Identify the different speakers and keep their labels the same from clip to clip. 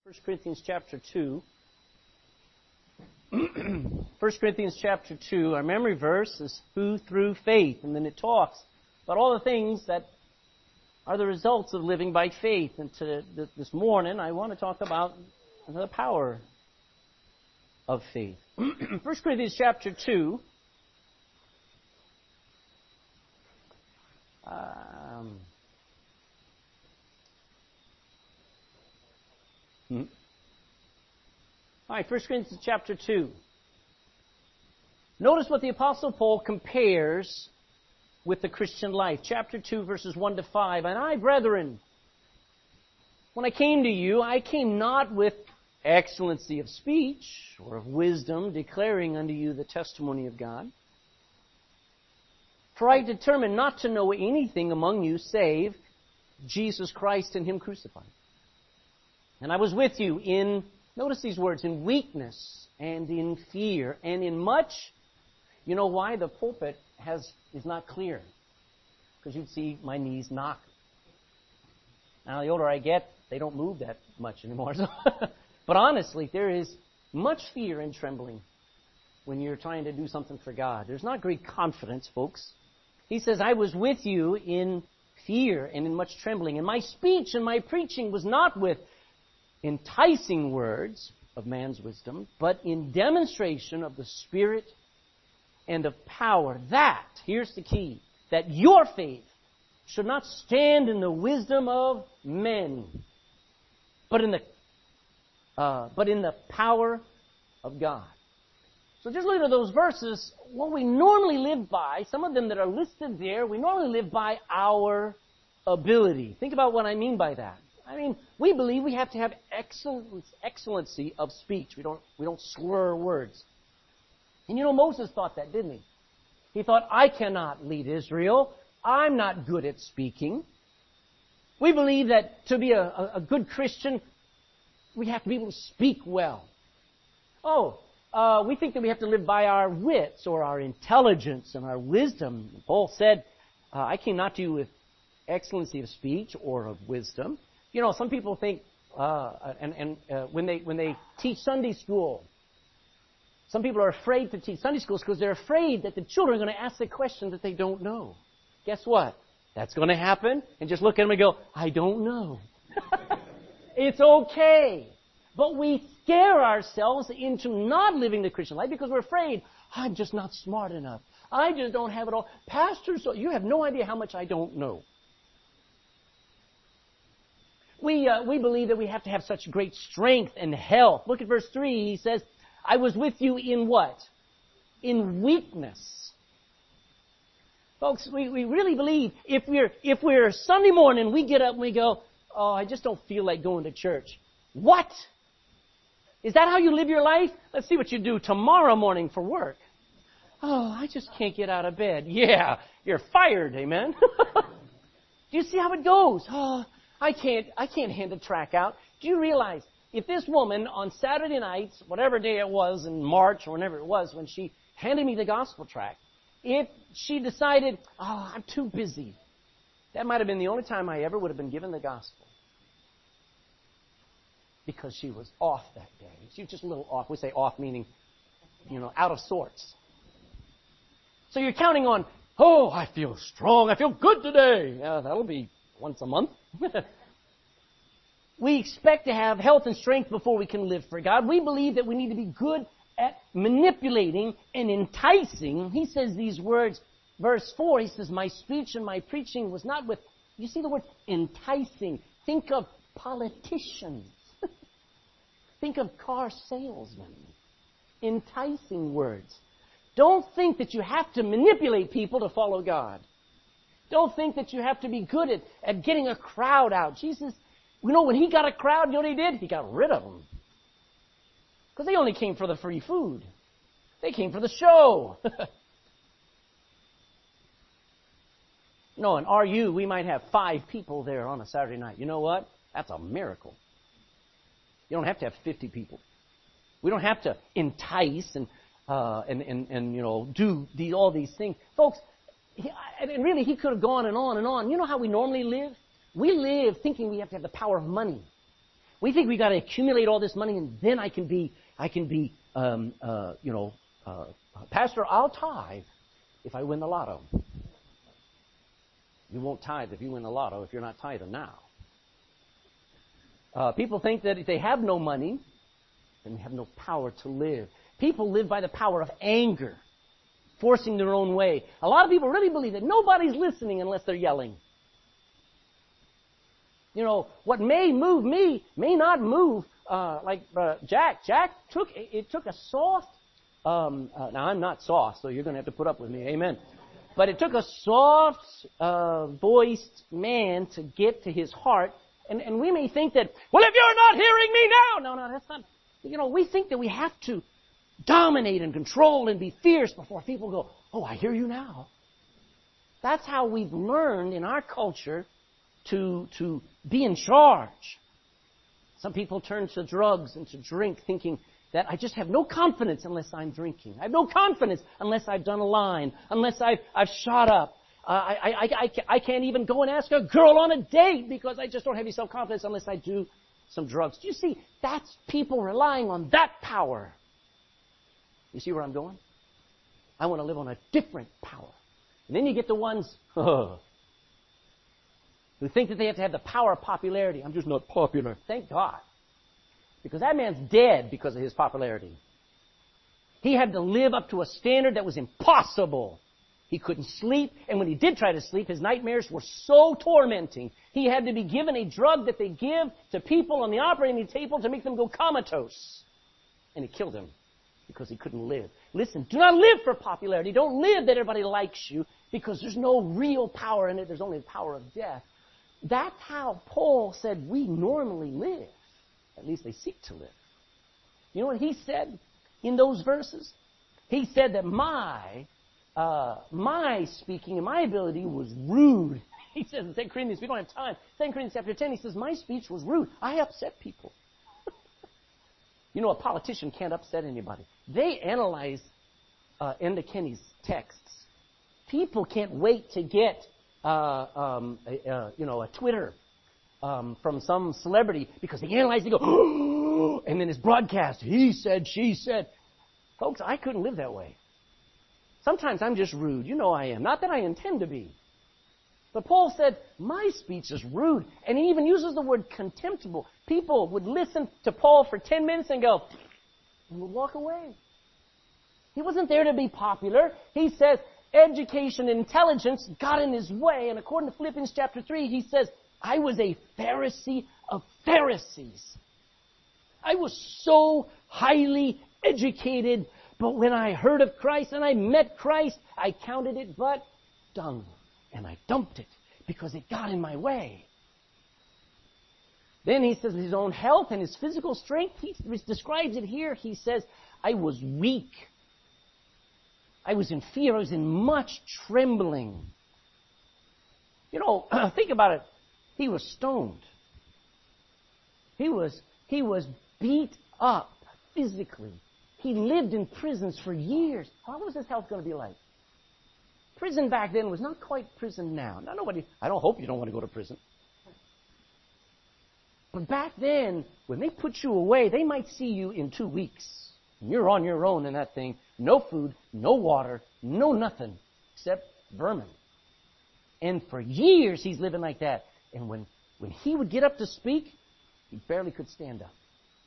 Speaker 1: 1 Corinthians chapter 2. 1 Corinthians chapter 2, our memory verse is who through faith. And then it talks about all the things that are the results of living by faith. And this morning, I want to talk about the power of faith. 1 Corinthians chapter 2. All right, 1 Corinthians chapter 2. Notice what the Apostle Paul compares with the Christian life. Chapter 2, verses 1 to 5. And I, brethren, when I came to you, I came not with excellency of speech or of wisdom, declaring unto you the testimony of God. For I determined not to know anything among you save Jesus Christ and Him crucified. And I was with you in, notice these words, in weakness and in fear and in much. You know why? The pulpit is not clear. Because you'd see my knees knock. Now, the older I get, they don't move that much anymore. But honestly, there is much fear and trembling when you're trying to do something for God. There's not great confidence, folks. He says, I was with you in fear and in much trembling. And my speech and my preaching was not with enticing words of man's wisdom, but in demonstration of the Spirit and of power. That, here's the key, that your faith should not stand in the wisdom of men, but in the power of God. So just look at those verses. What we normally live by, some of them that are listed there, we normally live by our ability. Think about what I mean by that. I mean, we believe we have to have excellency of speech. We don't slur words. And you know, Moses thought that, didn't he? He thought, I cannot lead Israel. I'm not good at speaking. We believe that to be a good Christian, we have to be able to speak well. We think that we have to live by our wits or our intelligence and our wisdom. Paul said, I came not to you with excellency of speech or of wisdom. You know, some people think, when they teach Sunday school, some people are afraid to teach Sunday schools because they're afraid that the children are going to ask the questions that they don't know. Guess what? That's going to happen. And just look at them and go, I don't know. It's okay. But we scare ourselves into not living the Christian life because we're afraid, I'm just not smart enough. I just don't have it all. Pastors, you have no idea how much I don't know. We believe that we have to have such great strength and health. Look at verse 3. He says, I was with you in what? In weakness. Folks, we really believe if we're Sunday morning, we get up and we go, oh, I just don't feel like going to church. What? Is that how you live your life? Let's see what you do tomorrow morning for work. Oh, I just can't get out of bed. Yeah, you're fired, amen? Do you see how it goes? Oh, I can't hand a track out. Do you realize if this woman on Saturday nights, whatever day it was in March or whenever it was, when she handed me the gospel tract, if she decided, oh, I'm too busy, that might have been the only time I ever would have been given the gospel. Because she was off that day. She was just a little off. We say off meaning, out of sorts. So you're counting on, oh, I feel strong. I feel good today. Yeah, that'll be once a month. We expect to have health and strength before we can live for God. We believe that we need to be good at manipulating and enticing. He says these words, verse 4, he says, my speech and my preaching was not with, you see the word enticing. Think of politicians. Think of car salesmen. Enticing words. Don't think that you have to manipulate people to follow God. Don't think that you have to be good at getting a crowd out. Jesus, when He got a crowd, you know what He did? He got rid of them. Because they only came for the free food. They came for the show. In RU, we might have 5 people there on a Saturday night. You know what? That's a miracle. You don't have to have 50 people. We don't have to entice and do all these things. Folks, he could have gone and on and on. You know how we normally live? We live thinking we have to have the power of money. We think we got to accumulate all this money, and then I can be, Pastor, I'll tithe if I win the lotto. You won't tithe if you win the lotto if you're not tithing now. People think that if they have no money, then they have no power to live. People live by the power of anger, forcing their own way. A lot of people really believe that nobody's listening unless they're yelling. You know, what may move me may not move Jack. Jack took a soft. Now I'm not soft, so you're going to have to put up with me. Amen. But it took a soft voiced man to get to his heart. And we may think that, well, if you're not hearing me now. No, that's not. You know, we think that we have to dominate and control and be fierce before people go, oh, I hear you now. That's how we've learned in our culture to be in charge. Some people turn to drugs and to drink thinking that I just have no confidence unless I'm drinking. I have no confidence unless I've done a line, unless I've shot up. I can't even go and ask a girl on a date because I just don't have any self-confidence unless I do some drugs. Do you see? That's people relying on that power. You see where I'm going? I want to live on a different power. And then you get the ones who think that they have to have the power of popularity. I'm just not popular. Thank God. Because that man's dead because of his popularity. He had to live up to a standard that was impossible. He couldn't sleep, and when he did try to sleep, his nightmares were so tormenting. He had to be given a drug that they give to people on the operating table to make them go comatose. And it killed him because he couldn't live. Listen, do not live for popularity. Don't live that everybody likes you because there's no real power in it. There's only the power of death. That's how Paul said we normally live. At least they seek to live. You know what he said in those verses? He said that my speaking and my ability was rude. He says in 2 Corinthians, we don't have time. 2 Corinthians chapter 10, he says, my speech was rude. I upset people. You know, a politician can't upset anybody. They analyze Enda Kenny's texts. People can't wait to get a Twitter from some celebrity because they analyze and go, oh, and then it's broadcast. He said, she said. Folks, I couldn't live that way. Sometimes I'm just rude. You know I am. Not that I intend to be. But Paul said, my speech is rude. And he even uses the word contemptible. People would listen to Paul for 10 minutes and go, and would walk away. He wasn't there to be popular. He says, education and intelligence got in his way. And according to Philippians chapter 3, he says, I was a Pharisee of Pharisees. I was so highly educated, but when I heard of Christ and I met Christ, I counted it but dung, and I dumped it because it got in my way. Then he says his own health and his physical strength, he describes it here. He says, I was weak. I was in fear. I was in much trembling. You know, think about it. He was stoned. He was beat up physically. He lived in prisons for years. How was his health going to be like? Prison back then was not quite prison now. Now I don't hope you don't want to go to prison. But back then, when they put you away, they might see you in 2 weeks. And you're on your own in that thing. No food, no water, no nothing except vermin. And for years he's living like that. And when he would get up to speak, he barely could stand up.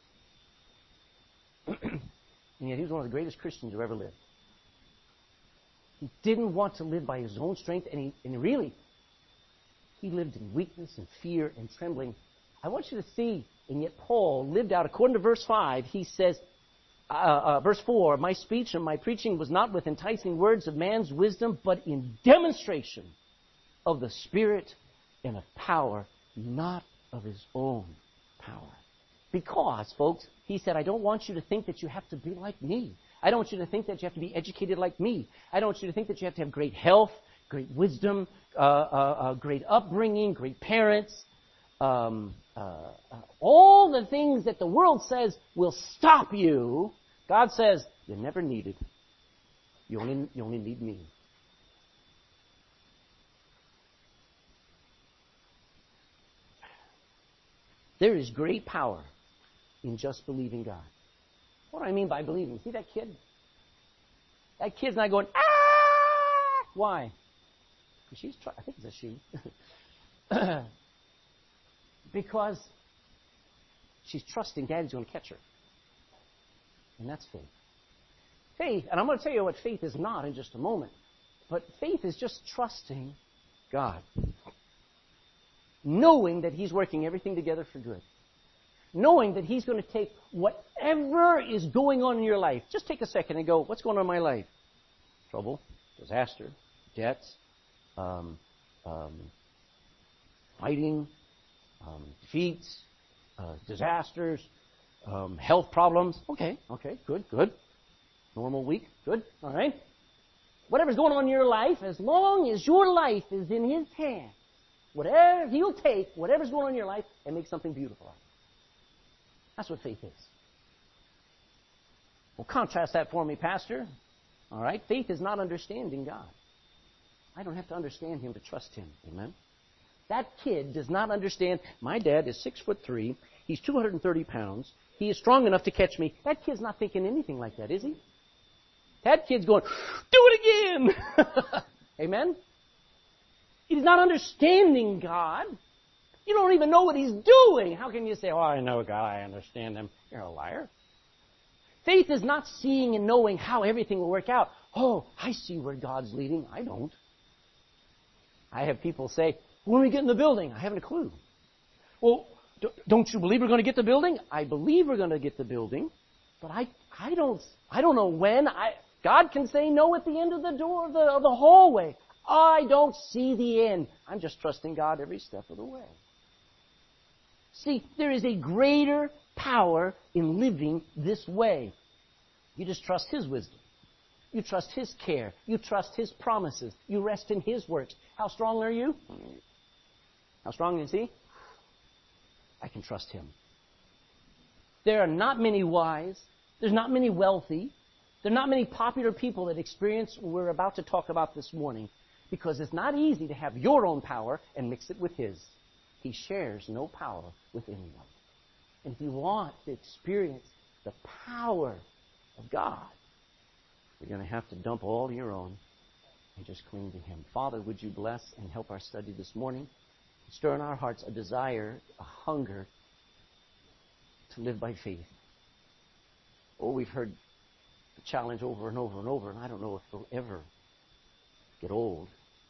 Speaker 1: And yet he was one of the greatest Christians who ever lived. He didn't want to live by his own strength, and he lived in weakness and fear and trembling. I want you to see, and yet Paul lived out, according to verse 5, he says, verse 4, my speech and my preaching was not with enticing words of man's wisdom, but in demonstration of the Spirit and of power, not of his own power. Because, folks, he said, I don't want you to think that you have to be like me. I don't want you to think that you have to be educated like me. I don't want you to think that you have to have great health, great wisdom, great upbringing, great parents. All the things that the world says will stop you, God says, you're never needed. You only need me. There is great power in just believing God. What do I mean by believing? See that kid? That kid's not going, ah! Why? Because I think it's a she. Because she's trusting Daddy's going to catch her. And that's faith. Faith, and I'm going to tell you what faith is not in just a moment, but faith is just trusting God. Knowing that He's working everything together for good. Knowing that He's going to take whatever is going on in your life. Just take a second and go, what's going on in my life? Trouble, disaster, debts, fighting, defeats, disasters, health problems. Okay, good. Normal week, good, all right. Whatever's going on in your life, as long as your life is in His hands, He'll take whatever's going on in your life and make something beautiful out of it. That's what faith is. Well, contrast that for me, Pastor. All right, faith is not understanding God. I don't have to understand Him to trust Him. Amen? That kid does not understand, my dad is 6'3", he's 230 pounds, he is strong enough to catch me. That kid's not thinking anything like that, is he? That kid's going, do it again! Amen? He's not understanding God. You don't even know what He's doing. How can you say, oh, I know God, I understand Him? You're a liar. Faith is not seeing and knowing how everything will work out. Oh, I see where God's leading. I don't. I have people say, when we get in the building, I haven't a clue. Well, don't you believe we're going to get the building? I believe we're going to get the building, but I don't know when. God can say no at the end of the door of the hallway. I don't see the end. I'm just trusting God every step of the way. See, there is a greater power in living this way. You just trust His wisdom. You trust His care. You trust His promises. You rest in His works. How strong are you? How strong is He? I can trust Him. There are not many wise. There's not many wealthy. There are not many popular people that experience what we're about to talk about this morning, because it's not easy to have your own power and mix it with His. He shares no power with anyone. And if you want to experience the power of God, you're going to have to dump all your own and just cling to Him. Father, would you bless and help our study this morning? Stir in our hearts a desire, a hunger to live by faith. Oh, we've heard the challenge over and over and over, and I don't know if it'll ever get old.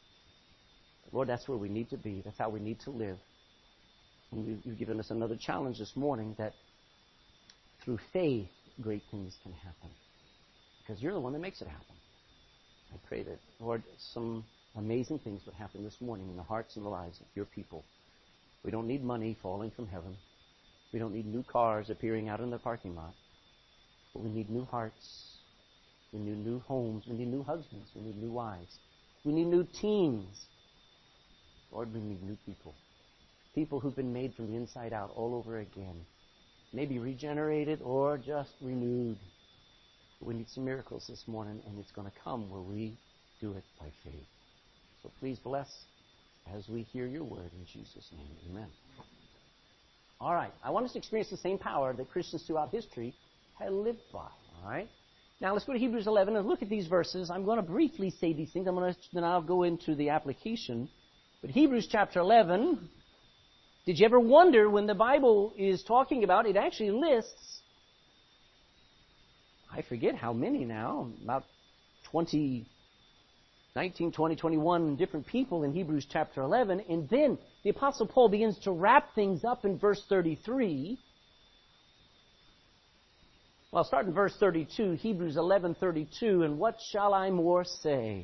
Speaker 1: But Lord, that's where we need to be. That's how we need to live. And you've given us another challenge this morning that through faith, great things can happen. Because you're the one that makes it happen. I pray that, Lord, some amazing things would happen this morning in the hearts and the lives of your people. We don't need money falling from heaven. We don't need new cars appearing out in the parking lot. But we need new hearts. We need new homes. We need new husbands. We need new wives. We need new teens. Lord, we need new people. People who've been made from the inside out all over again. Maybe regenerated or just renewed. But we need some miracles this morning, and it's going to come where we do it by faith. So please bless as we hear your word in Jesus' name. Amen. All right. I want us to experience the same power that Christians throughout history had lived by. All right. Now let's go to Hebrews 11 and look at these verses. I'm going to briefly say these things. Then I'll go into the application. But Hebrews chapter 11, did you ever wonder when the Bible is talking about, it actually lists, I forget how many now, about 19, 20, 21 different people in Hebrews chapter 11. And then the Apostle Paul begins to wrap things up in verse 33. Well, I'll start in verse 32, Hebrews 11:32. And what shall I more say?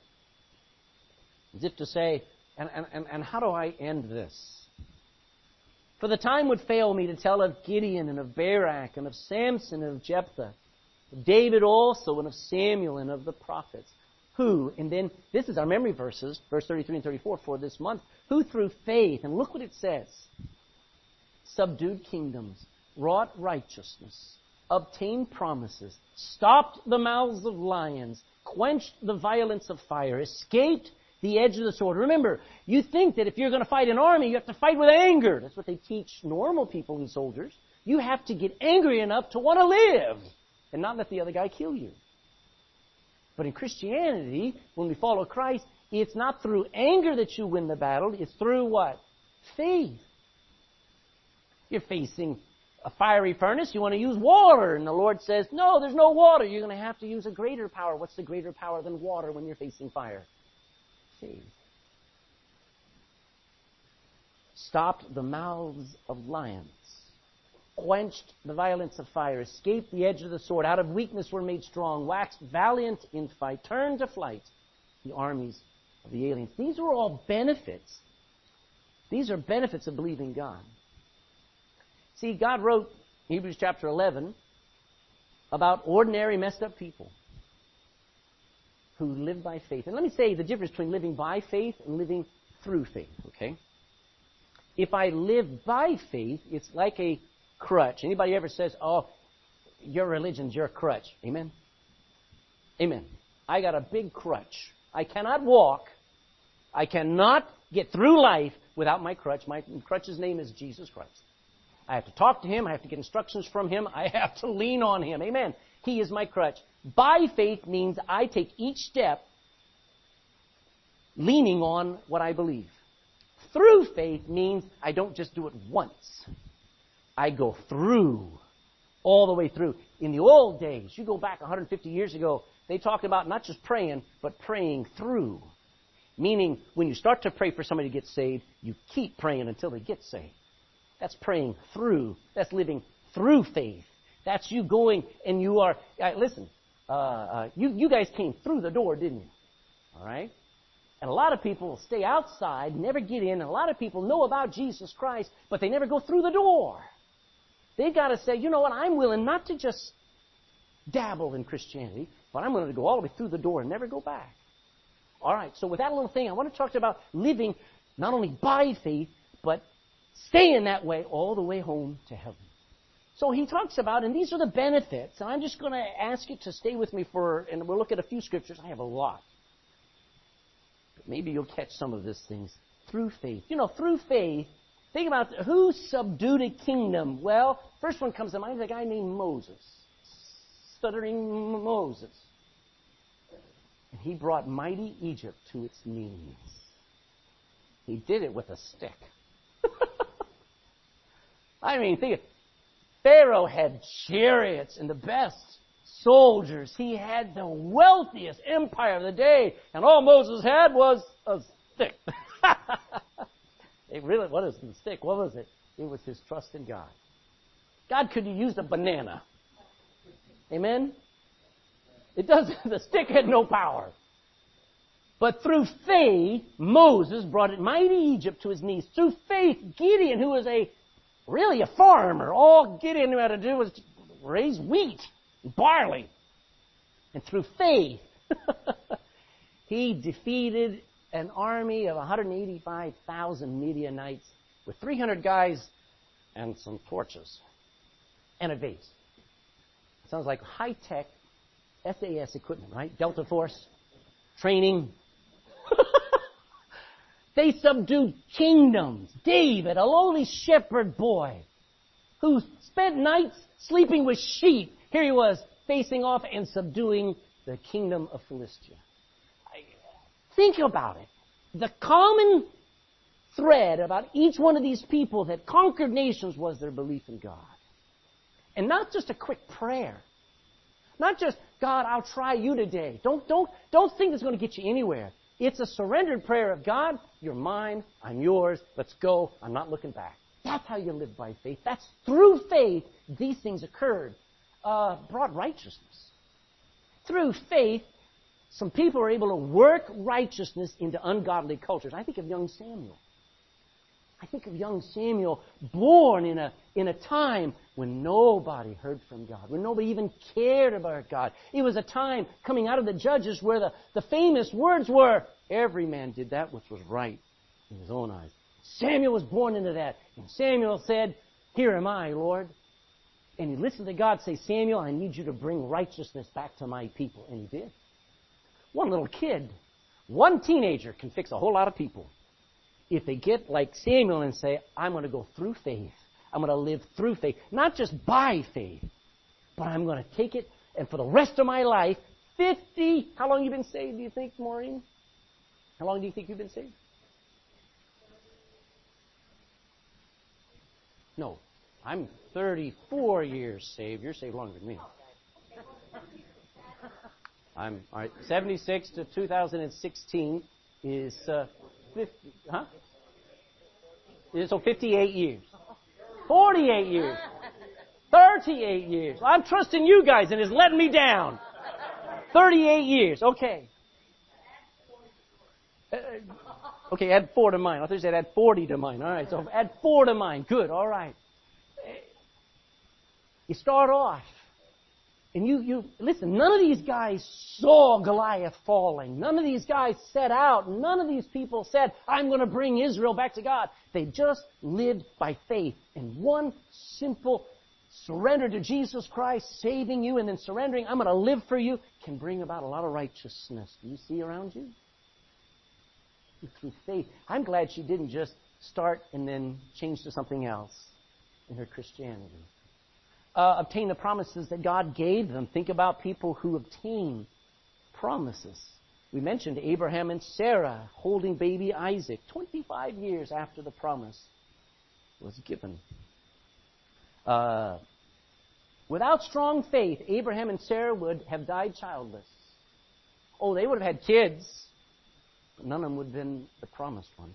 Speaker 1: As if to say, and how do I end this? For the time would fail me to tell of Gideon and of Barak and of Samson and of Jephthah, of David also and of Samuel and of the prophets, who, and then this is our memory verses, verse 33 and 34 for this month, who through faith, and look what it says, subdued kingdoms, wrought righteousness, obtained promises, stopped the mouths of lions, quenched the violence of fire, escaped the edge of the sword. Remember, you think that if you're going to fight an army, you have to fight with anger. That's what they teach normal people and soldiers. You have to get angry enough to want to live and not let the other guy kill you. But in Christianity, when we follow Christ, it's not through anger that you win the battle. It's through what? Faith. You're facing a fiery furnace. You want to use water. And the Lord says, no, there's no water. You're going to have to use a greater power. What's the greater power than water when you're facing fire? Faith. Stopped the mouths of lions. Quenched the violence of fire. Escaped the edge of the sword. Out of weakness were made strong. Waxed valiant in fight. Turned to flight the armies of the aliens. These are all benefits. These are benefits of believing God. See, God wrote Hebrews chapter 11 about ordinary messed up people who live by faith. And let me say the difference between living by faith and living through faith, okay? If I live by faith, it's like a crutch. Anybody ever says, oh, your religion's your crutch. Amen? Amen. I got a big crutch. I cannot walk. I cannot get through life without my crutch. My crutch's name is Jesus Christ. I have to talk to Him. I have to get instructions from Him. I have to lean on Him. Amen. He is my crutch. By faith means I take each step leaning on what I believe. Through faith means I don't just do it once. I go through, all the way through. In the old days, you go back 150 years ago, they talked about not just praying, but praying through. Meaning, when you start to pray for somebody to get saved, you keep praying until they get saved. That's praying through. That's living through faith. That's you going and you are... listen, you guys came through the door, didn't you? All right? And a lot of people stay outside, never get in. And a lot of people know about Jesus Christ, but they never go through the door. They've got to say, you know what, I'm willing not to just dabble in Christianity, but I'm willing to go all the way through the door and never go back. All right, so with that little thing, I want to talk to you about living not only by faith, but staying that way all the way home to heaven. So he talks about, and these are the benefits, and I'm just going to ask you to stay with me and we'll look at a few scriptures. I have a lot. But maybe you'll catch some of these things. Through faith. You know, through faith, think about who subdued a kingdom. Well, first one comes to mind is a guy named Moses. Stuttering Moses. And he brought mighty Egypt to its knees. He did it with a stick. I mean, think of it. Pharaoh had chariots and the best soldiers. He had the wealthiest empire of the day. And all Moses had was a stick. What is the stick? What was it? It was his trust in God. God could have used a banana. Amen? It doesn't. The stick had no power. But through faith, Moses brought mighty Egypt to his knees. Through faith, Gideon, who was really a farmer, all Gideon knew how to do was raise wheat and barley. And through faith, he defeated an army of 185,000 Midianites with 300 guys and some torches and a vase. Sounds like high-tech SAS equipment, right? Delta Force, training. They subdued kingdoms. David, a lowly shepherd boy who spent nights sleeping with sheep. Here he was facing off and subduing the kingdom of Philistia. Think about it. The common thread about each one of these people that conquered nations was their belief in God. And not just a quick prayer. Not just, God, I'll try you today. Don't think it's going to get you anywhere. It's a surrendered prayer of, God, you're mine, I'm yours, let's go, I'm not looking back. That's how you live by faith. That's through faith these things occurred. Brought righteousness. Through faith, some people are able to work righteousness into ungodly cultures. I think of young Samuel. Born in a time when nobody heard from God, when nobody even cared about God. It was a time coming out of the Judges where the famous words were, every man did that which was right in his own eyes. Samuel was born into that. And Samuel said, here am I, Lord. And he listened to God say, Samuel, I need you to bring righteousness back to my people. And he did. One little kid One teenager can fix a whole lot of people if they get like Samuel and say, I'm going to go through faith. I'm going to live through faith. Not just by faith, but I'm going to take it, and for the rest of my life, 50... How long have you been saved, do you think, Maureen? How long do you think you've been saved? No. I'm 34 years saved. You're saved longer than me. I'm, all right, 76 to 2016 is 50, huh? So 58 years. 48 years. 38 years. I'm trusting you guys and it's letting me down. 38 years. Okay. Okay, add 4 to mine. I thought you said add 40 to mine. All right, so add 4 to mine. Good, all right. You start off, and you listen, none of these guys saw Goliath falling. None of these guys set out. None of these people said, I'm going to bring Israel back to God. They just lived by faith. And one simple surrender to Jesus Christ, saving you, and then surrendering, I'm going to live for you, can bring about a lot of righteousness. Do you see around you? Through faith. I'm glad she didn't just start and then change to something else in her Christianity. Obtain the promises that God gave them. Think about people who obtain promises. We mentioned Abraham and Sarah holding baby Isaac 25 years after the promise was given. Without strong faith, Abraham and Sarah would have died childless. Oh, they would have had kids, but none of them would have been the promised one.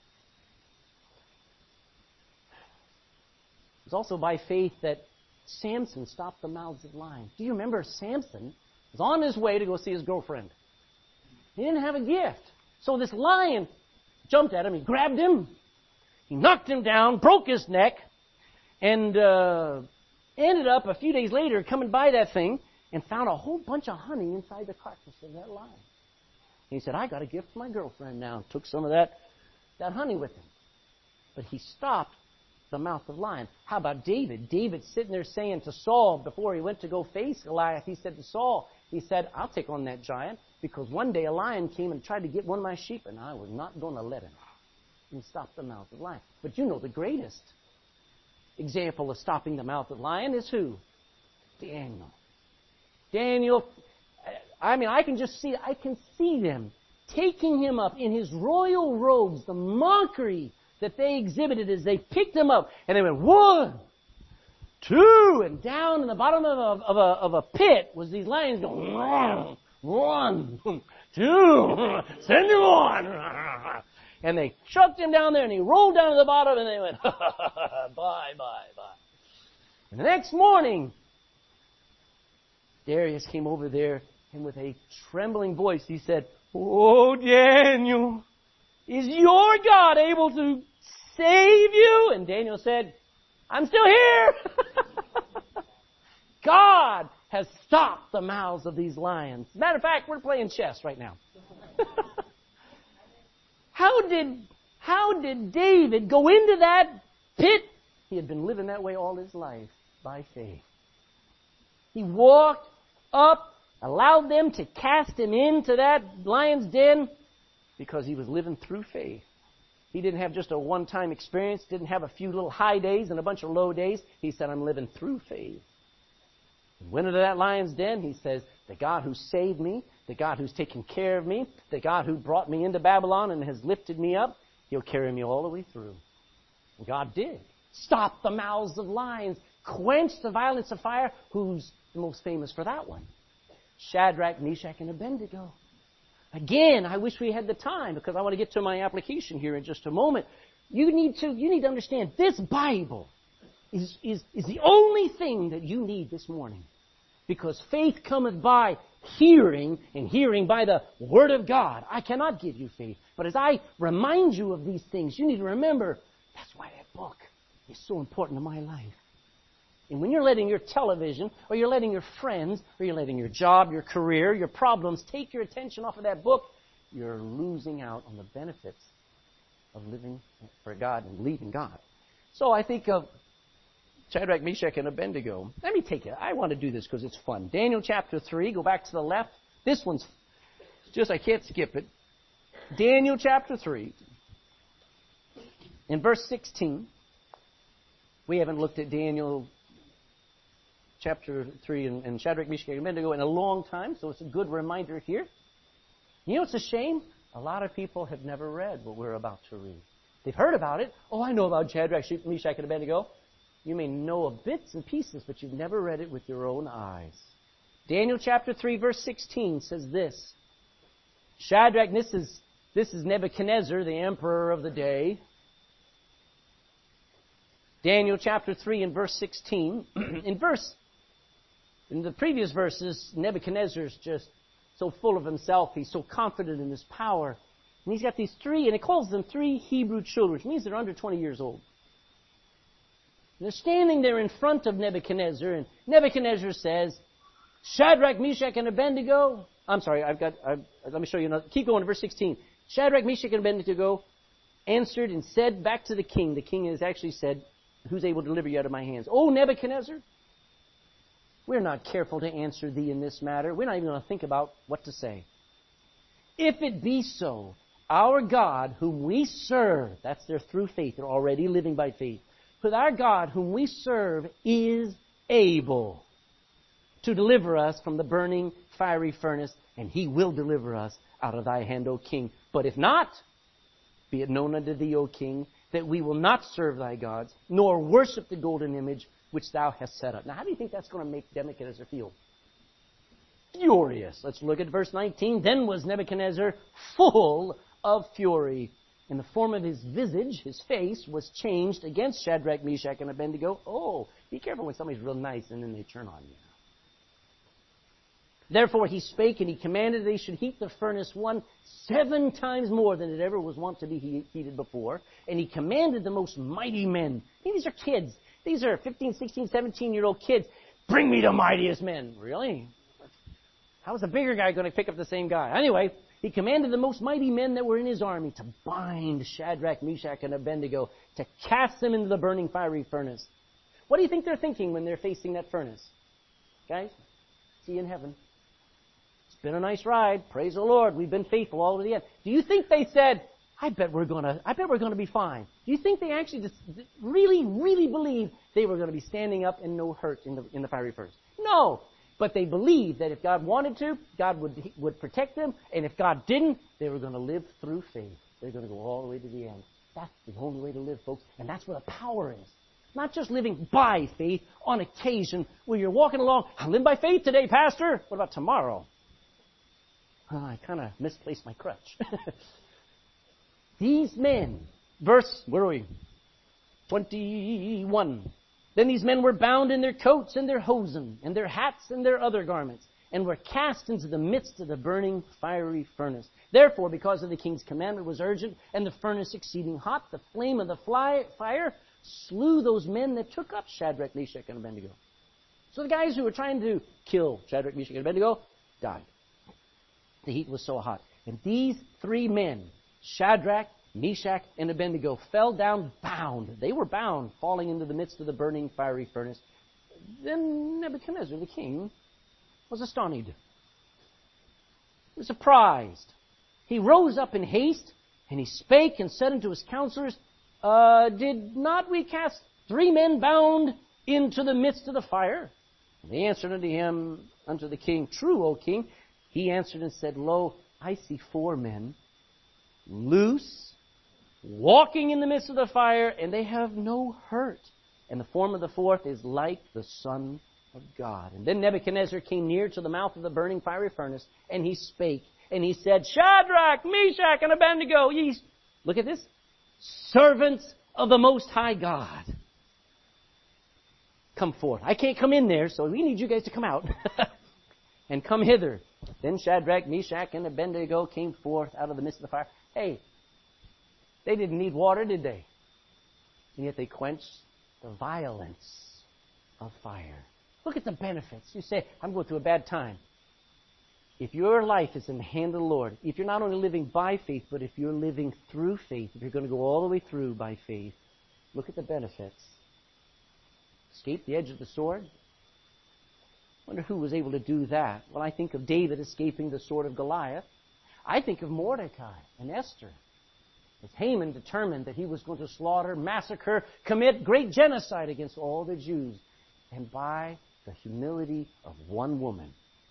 Speaker 1: It was also by faith that Samson stopped the mouths of lions. Do you remember Samson was on his way to go see his girlfriend? He didn't have a gift. So this lion jumped at him. He grabbed him. He knocked him down, broke his neck, and ended up a few days later coming by that thing and found a whole bunch of honey inside the carcass of that lion. And he said, I got a gift for my girlfriend now. And took some of that honey with him. But he stopped the mouth of lion. How about David? David sitting there saying to Saul before he went to go face Goliath, he said to Saul, he said, I'll take on that giant because one day a lion came and tried to get one of my sheep and I was not going to let him. And he stopped the mouth of lion. But you know the greatest example of stopping the mouth of lion is who? Daniel. Daniel, I mean, I can see them taking him up in his royal robes, the mockery that they exhibited as they picked him up, and they went 1, 2, and down in the bottom of a pit was these lions going 1, 2, send him on, and they chucked him down there, and he rolled down to the bottom, and they went bye. And the next morning, Darius came over there, and with a trembling voice, he said, "Oh, Daniel, is your God able to save you?" And Daniel said, "I'm still here." God has stopped the mouths of these lions. Matter of fact, we're playing chess right now. How did David go into that pit? He had been living that way all his life by faith. He walked up, allowed them to cast him into that lion's den because he was living through faith. He didn't have just a one-time experience, didn't have a few little high days and a bunch of low days. He said, I'm living through faith. He went into that lion's den. He says, the God who saved me, the God who's taken care of me, the God who brought me into Babylon and has lifted me up, He'll carry me all the way through. And God did. Stop the mouths of lions, quench the violence of fire. Who's the most famous for that one? Shadrach, Meshach, and Abednego. Again, I wish we had the time because I want to get to my application here in just a moment. You need to understand this Bible is the only thing that you need this morning. Because faith cometh by hearing, and hearing by the Word of God. I cannot give you faith. But as I remind you of these things, you need to remember that's why that book is so important to my life. And when you're letting your television, or you're letting your friends, or you're letting your job, your career, your problems take your attention off of that book, you're losing out on the benefits of living for God and believing God. So I think of Shadrach, Meshach, and Abednego. Let me take it. I want to do this because it's fun. Daniel chapter 3, go back to the left. This one's just, I can't skip it. Daniel chapter 3. In verse 16. We haven't looked at Daniel chapter 3 and Shadrach, Meshach, and Abednego in a long time, so it's a good reminder here. You know, it's a shame. A lot of people have never read what we're about to read. They've heard about it. Oh, I know about Shadrach, Meshach, and Abednego. You may know of bits and pieces, but you've never read it with your own eyes. Daniel chapter 3, verse 16 says this. Shadrach, this is Nebuchadnezzar, the emperor of the day. Daniel chapter 3 and verse 16. In the previous verses, Nebuchadnezzar's just so full of himself. He's so confident in his power. And he's got these three, and it calls them three Hebrew children, which means they're under 20 years old. And they're standing there in front of Nebuchadnezzar, and Nebuchadnezzar says, Shadrach, Meshach, and Abednego. I'm sorry, let me show you another. Keep going to verse 16. Shadrach, Meshach, and Abednego answered and said back to the king. The king has actually said, who's able to deliver you out of my hands? Oh, Nebuchadnezzar, we're not careful to answer thee in this matter. We're not even going to think about what to say. If it be so, our God whom we serve, that's their through faith, they're already living by faith. But our God whom we serve is able to deliver us from the burning fiery furnace, and He will deliver us out of thy hand, O king. But if not, be it known unto thee, O king, that we will not serve thy gods, nor worship the golden image which thou hast set up. Now, how do you think that's going to make Nebuchadnezzar feel? Furious. Let's look at verse 19. Then was Nebuchadnezzar full of fury, and the form of his visage, his face, was changed against Shadrach, Meshach, and Abednego. Oh, be careful when somebody's real nice and then they turn on you. Therefore he spake, and he commanded they should heat the furnace 7 times more than it ever was wont to be heated before. And he commanded the most mighty men. These are kids. These are 15, 16, 17-year-old kids. Bring me the mightiest men. Really? How is a bigger guy going to pick up the same guy? Anyway, he commanded the most mighty men that were in his army to bind Shadrach, Meshach, and Abednego, to cast them into the burning fiery furnace. What do you think they're thinking when they're facing that furnace? Guys, see you in heaven. It's been a nice ride. Praise the Lord. We've been faithful all to the end. Do you think they said, I bet we're going to be fine? Do you think they actually just really, really believed they were going to be standing up and no hurt in the fiery furnace? No. But they believed that if God wanted to, God would protect them. And if God didn't, they were going to live through faith. They're going to go all the way to the end. That's the only way to live, folks. And that's where the power is. Not just living by faith on occasion where you're walking along. I live by faith today, Pastor. What about tomorrow? I kind of misplaced my crutch. These men, where are we? 21. Then these men were bound in their coats and their hosen, and their hats and their other garments, and were cast into the midst of the burning fiery furnace. Therefore, because of the king's commandment was urgent, and the furnace exceeding hot, the flame of the fire slew those men that took up Shadrach, Meshach, and Abednego. So the guys who were trying to kill Shadrach, Meshach, and Abednego died. The heat was so hot. And these 3 men, Shadrach, Meshach, and Abednego, fell down bound. They were bound, falling into the midst of the burning fiery furnace. Then Nebuchadnezzar, the king, was astonished. He was surprised. He rose up in haste, and he spake and said unto his counselors, Did not we cast 3 men bound into the midst of the fire? And they answered unto the king, True, O king. He answered and said, Lo, I see 4 men, loose, walking in the midst of the fire, and they have no hurt. And the form of the 4th is like the Son of God. And then Nebuchadnezzar came near to the mouth of the burning fiery furnace, and he spake, and he said, Shadrach, Meshach, and Abednego, ye, look at this, servants of the Most High God, come forth. I can't come in there, so we need you guys to come out. And come hither. Then Shadrach, Meshach, and Abednego came forth out of the midst of the fire. Hey, they didn't need water, did they? And yet they quenched the violence of fire. Look at the benefits. You say, I'm going through a bad time. If your life is in the hand of the Lord, if you're not only living by faith, but if you're living through faith, if you're going to go all the way through by faith, look at the benefits. Escape the edge of the sword. I wonder who was able to do that. Well, I think of David escaping the sword of Goliath. I think of Mordecai and Esther. As Haman determined that he was going to slaughter, massacre, commit great genocide against all the Jews. And by the humility of one woman,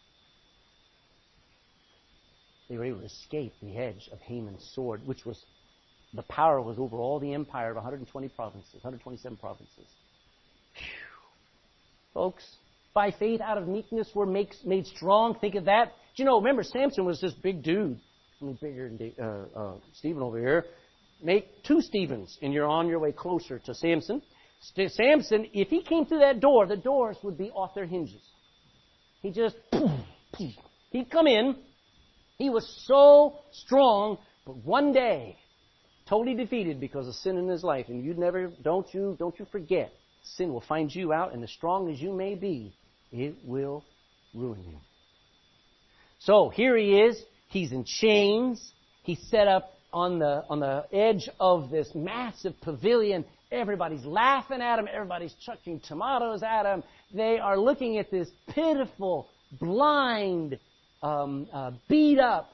Speaker 1: they were able to escape the edge of Haman's sword, which was, the power was over all the empire of 127 provinces. Whew. Folks, by faith out of meekness we're made strong. Think of that. Do you know, remember, Samson was this big dude. I mean, bigger than Stephen over here. Make 2 Stephens, and you're on your way closer to Samson. Samson, if he came through that door, the doors would be off their hinges. He'd come in. He was so strong, but one day, totally defeated because of sin in his life. And don't you forget, sin will find you out, and as strong as you may be, it will ruin you. So here he is. He's in chains. He's set up on the edge of this massive pavilion. Everybody's laughing at him. Everybody's chucking tomatoes at him. They are looking at this pitiful, blind, beat up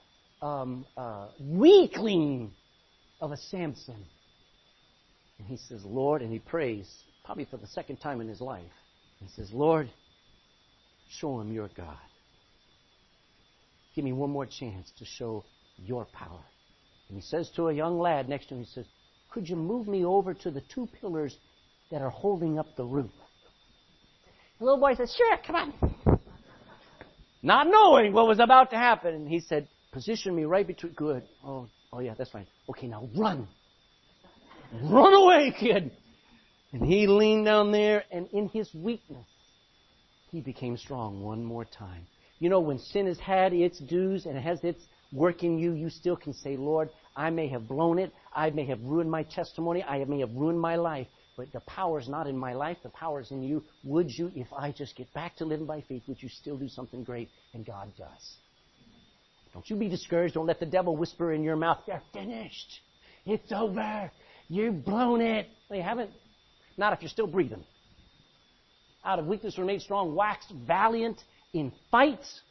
Speaker 1: weakling of a Samson. And he says, Lord, and he prays, probably for the second time in his life. He says, Lord, show him your God. Give me one more chance to show your power. And he says to a young lad next to him, he says, could you move me over to the 2 pillars that are holding up the roof? The little boy says, sure, come on. Not knowing what was about to happen. And he said, position me right between... Good. Oh yeah, that's fine. Okay, now run. Run away, kid. And he leaned down there, and in his weakness, he became strong one more time. You know, when sin has had its dues and it has its work in you, you still can say, Lord, I may have blown it. I may have ruined my testimony. I may have ruined my life. But the power's not in my life. The power's in you. Would you, if I just get back to living by faith, would you still do something great? And God does. Don't you be discouraged. Don't let the devil whisper in your mouth, you're finished. It's over. You've blown it. Well, you haven't. Not if you're still breathing. Out of weakness we're made strong. Waxed valiant in fights.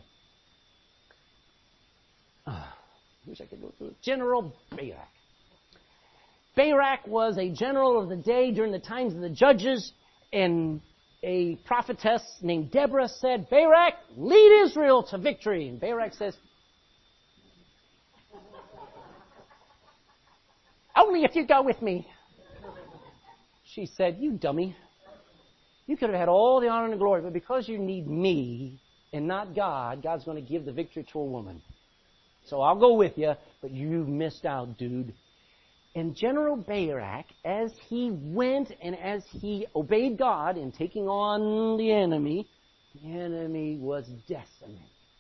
Speaker 1: Wish I could go through it. General Barak. Barak was a general of the day during the times of the judges, and a prophetess named Deborah said, Barak, lead Israel to victory. And Barak says, only if you go with me. She said, you dummy. You could have had all the honor and glory, but because you need me and not God, God's going to give the victory to a woman. So I'll go with you, but you've missed out, dude. And General Barak, as he went and as he obeyed God in taking on the enemy was decimated.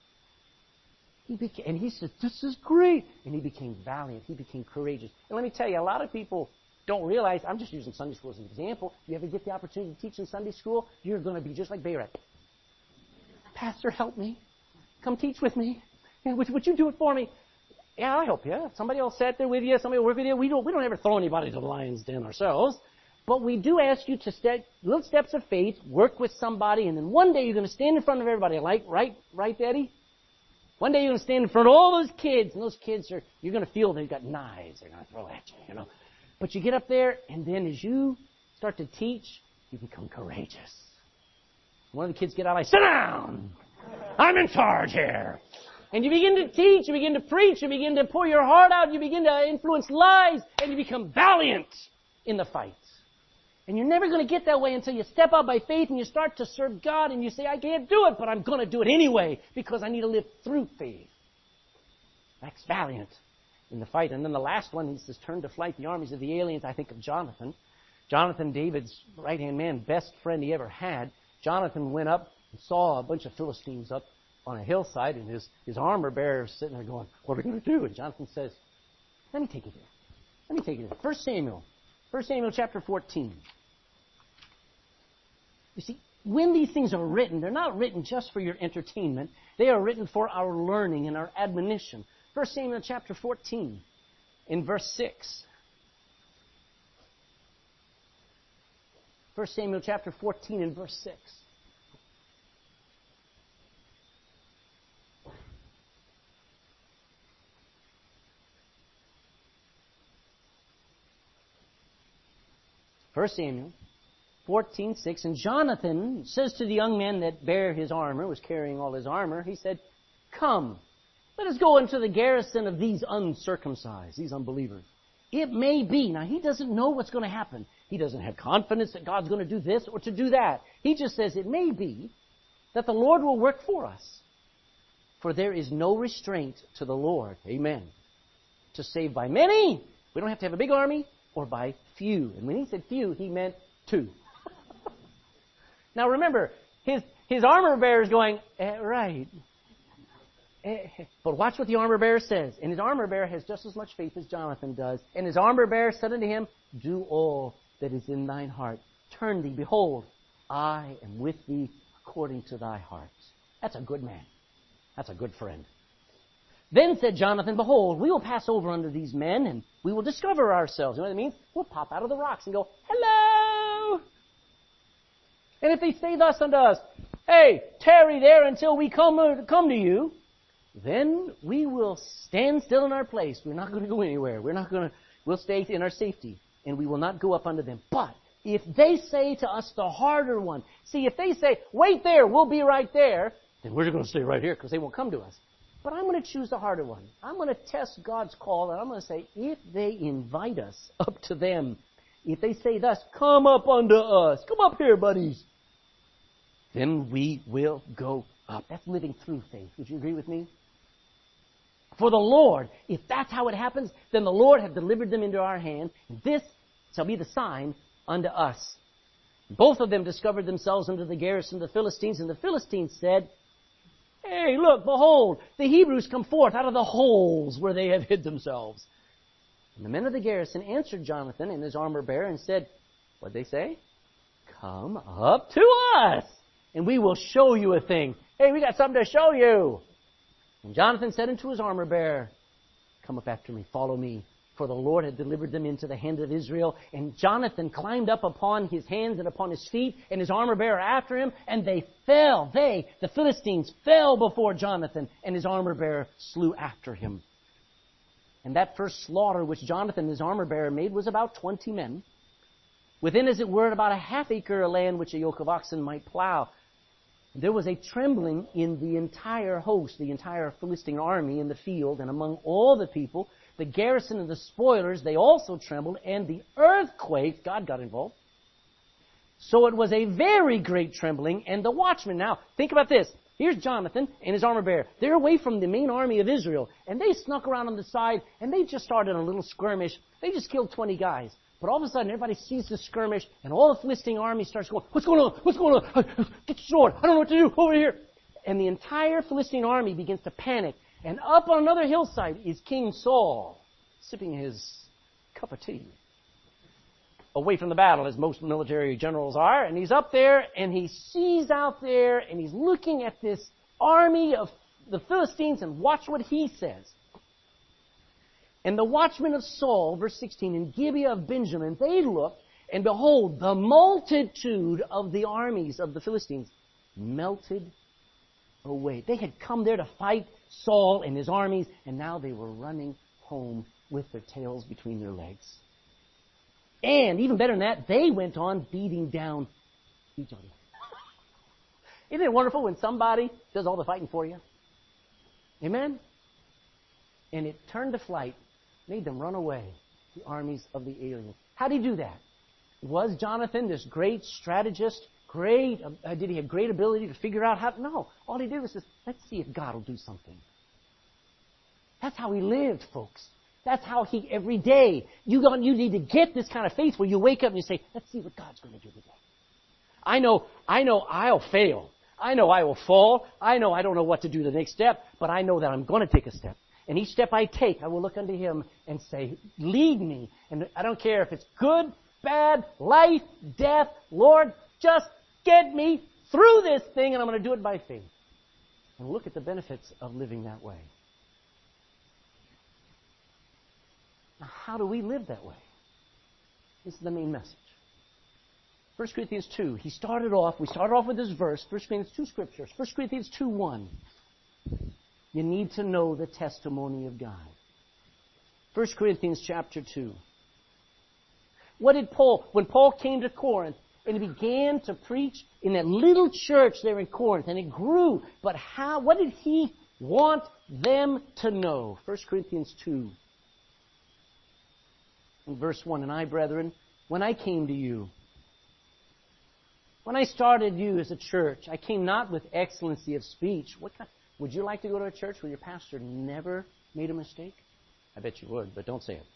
Speaker 1: And he said, this is great. And he became valiant. He became courageous. And let me tell you, a lot of people don't realize, I'm just using Sunday school as an example. You ever get the opportunity to teach in Sunday school, you're going to be just like Barak. Pastor, help me. Come teach with me. Yeah, would you do it for me? Yeah, I'll help you. Somebody will sit there with you. Somebody will work with you. We don't ever throw anybody to the lion's den ourselves. But we do ask you to take little steps of faith, work with somebody, and then one day you're going to stand in front of everybody. Right, Daddy? One day you're going to stand in front of all those kids, and those kids you're going to feel they've got knives they're going to throw at you, But you get up there, and then as you start to teach, you become courageous. One of the kids get out, sit down! I'm in charge here! And you begin to teach, you begin to preach, you begin to pour your heart out, you begin to influence lives, and you become valiant in the fight. And you're never going to get that way until you step out by faith and you start to serve God and you say, I can't do it, but I'm going to do it anyway because I need to live through faith. That's valiant in the fight. And then the last one, he says, turn to flight the armies of the aliens. I think of Jonathan. Jonathan, David's right-hand man, best friend he ever had. Jonathan went up and saw a bunch of Philistines up on a hillside, and his armor bearer is sitting there going, what are we going to do? And Jonathan says, let me take you there. 1 Samuel chapter 14. You see, when these things are written, they're not written just for your entertainment. They are written for our learning and our admonition. 1 Samuel chapter 14, in verse 6. 1 Samuel chapter 14 and verse 6. 1 Samuel 14:6, and Jonathan says to the young man that bare his armor, was carrying all his armor, he said, "Come, let us go into the garrison of these uncircumcised," these unbelievers. It may be. Now, he doesn't know what's going to happen. He doesn't have confidence that God's going to do this or to do that. He just says it may be that the Lord will work for us. For there is no restraint to the Lord. Amen. To save by many. We don't have to have a big army, or by few. And when he said few, he meant 2. Now remember, his armor bearer is going, right. But watch what the armor bearer says. And his armor bearer has just as much faith as Jonathan does. And his armor bearer said unto him, "Do all that is in thine heart. Turn thee, behold, I am with thee according to thy heart." That's a good man. That's a good friend. Then said Jonathan, "Behold, we will pass over unto these men, and we will discover ourselves." You know what it means? We'll pop out of the rocks and go, "Hello!" And if they say thus unto us, "Hey, tarry there until we come to you," then we will stand still in our place. We're not going to go anywhere. We'll stay in our safety, and we will not go up unto them. But if they say to us the harder one, see, if they say, "Wait there, we'll be right there," then we're going to stay right here because they won't come to us. But I'm going to choose the harder one. I'm going to test God's call, and I'm going to say, if they invite us up to them, if they say thus, "Come up unto us, come up here, buddies," then we will go up. That's living through faith. Would you agree with me? For the Lord, if that's how it happens, then the Lord hath delivered them into our hand. This shall be the sign unto us. Both of them discovered themselves unto the garrison of the Philistines, and the Philistines said, "Hey, look, behold, the Hebrews come forth out of the holes where they have hid themselves." And the men of the garrison answered Jonathan and his armor bearer and said, what'd they say? "Come up to us, and we will show you a thing." Hey, we got something to show you. And Jonathan said unto his armor bearer, "Come up after me, follow me. For the Lord had delivered them into the hand of Israel." And Jonathan climbed up upon his hands and upon his feet, and his armor bearer after him, and they fell. The Philistines, fell before Jonathan, and his armor bearer slew after him. And that first slaughter which Jonathan and his armor bearer made was about 20 men, within, as it were, about a half acre of land which a yoke of oxen might plow. There was a trembling in the entire host, the entire Philistine army in the field, and among all the people. The garrison and the spoilers, they also trembled, and the earthquake, God got involved. So it was a very great trembling, and the watchmen. Now, think about this. Here's Jonathan and his armor bearer. They're away from the main army of Israel, and they snuck around on the side, and they just started a little skirmish. They just killed 20 guys. But all of a sudden, everybody sees the skirmish, and all the Philistine army starts going, "What's going on? What's going on? Get your sword. I don't know what to do. Over here." And the entire Philistine army begins to panic. And up on another hillside is King Saul, sipping his cup of tea, away from the battle, as most military generals are. And he's up there, and he sees out there, and he's looking at this army of the Philistines, and watch what he says. "And the watchmen of Saul," verse 16, "in Gibeah of Benjamin, they looked, and behold, the multitude of the armies of the Philistines melted away." They had come there to fight Saul and his armies, and now they were running home with their tails between their legs. And even better than that, they went on beating down each other. Isn't it wonderful when somebody does all the fighting for you? Amen? And it turned to flight, made them run away, the armies of the aliens. How did he do that? Was Jonathan this great strategist? Did he have great ability to figure out how? No. All he did was just, let's see if God will do something. That's how he lived, folks. That's how he, every day, you need to get this kind of faith where you wake up and you say, let's see what God's going to do today. I know I'll fail. I know I will fall. I know I don't know what to do the next step, but I know that I'm going to take a step. And each step I take, I will look unto Him and say, lead me. And I don't care if it's good, bad, life, death, Lord, just get me through this thing, and I'm going to do it by faith. And look at the benefits of living that way. Now, how do we live that way? This is the main message. 1 Corinthians 2. We started off with this verse, 1 Corinthians 2 scriptures. 1 Corinthians 2:1. You need to know the testimony of God. 1 Corinthians chapter 2. What did Paul, when Paul came to Corinth, and he began to preach in that little church there in Corinth, and it grew, but what did he want them to know? 1 Corinthians 2, in verse 1, "And I, brethren, when I came to you, when I started you as a church, I came not with excellency of speech." Would you like to go to a church where your pastor never made a mistake? I bet you would, but don't say it.